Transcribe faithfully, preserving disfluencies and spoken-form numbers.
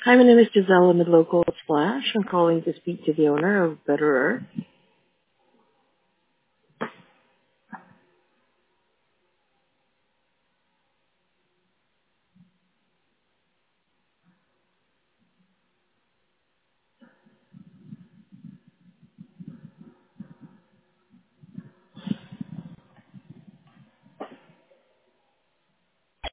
Hi, my name is Giselle. I'm with Local Splash. I'm calling to speak to the owner of Better Earth.